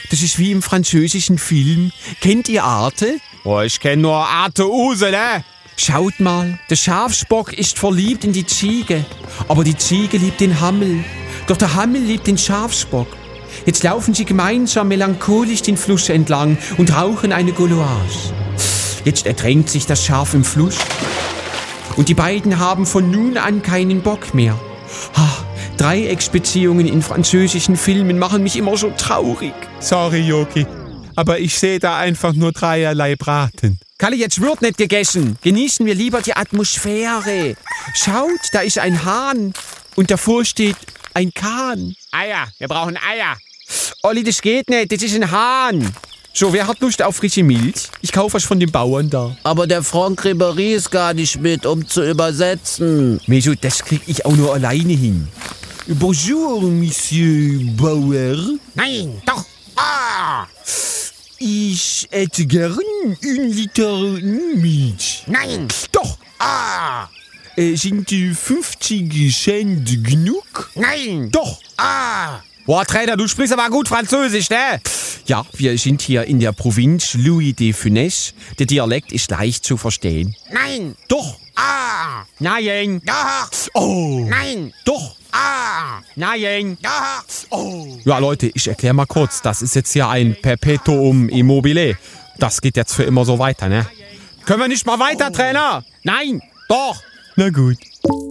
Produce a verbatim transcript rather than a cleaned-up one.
Das ist wie im französischen Film. Kennt ihr Arte? Oh, ich kenn nur Arte Use, ne? Schaut mal, der Schafsbock ist verliebt in die Ziege. Aber die Ziege liebt den Hammel. Doch der Hammel liebt den Schafsbock. Jetzt laufen sie gemeinsam melancholisch den Fluss entlang und rauchen eine Gauloise. Jetzt ertränkt sich das Schaf im Fluss. Und die beiden haben von nun an keinen Bock mehr. Ha, Dreiecksbeziehungen in französischen Filmen machen mich immer so traurig. Sorry, Joki, aber ich sehe da einfach nur dreierlei Braten. Kalle, jetzt wird nicht gegessen. Genießen wir lieber die Atmosphäre. Schaut, da ist ein Hahn und davor steht ein Kahn. Eier, wir brauchen Eier. Olli, das geht nicht, das ist ein Hahn. So, wer hat Lust auf frische Milch? Ich kaufe was von den Bauern da. Aber der Franck Ribéry ist gar nicht mit, um zu übersetzen. Meso, das krieg ich auch nur alleine hin. Bonjour, Monsieur Bauer. Nein, doch. Ah! Ich hätte gern ein Liter Milch. Nein, Doch. ah! Äh, sind die fünfzig Cent genug? Nein, Doch. ah! Boah, Trainer, du sprichst aber gut Französisch, ne? Ja, wir sind hier in der Provinz Louis de Funès. Der Dialekt ist leicht zu verstehen. Nein, Doch. ah! Nein. Doch! Oh. Nein, Doch. ah! Nein. Doch! Oh! Ja, Leute, ich erkläre mal kurz. Das ist jetzt hier ein Perpetuum immobile. Das geht jetzt für immer so weiter, ne? Können wir nicht mal weiter, Trainer? Nein. Doch. Na gut.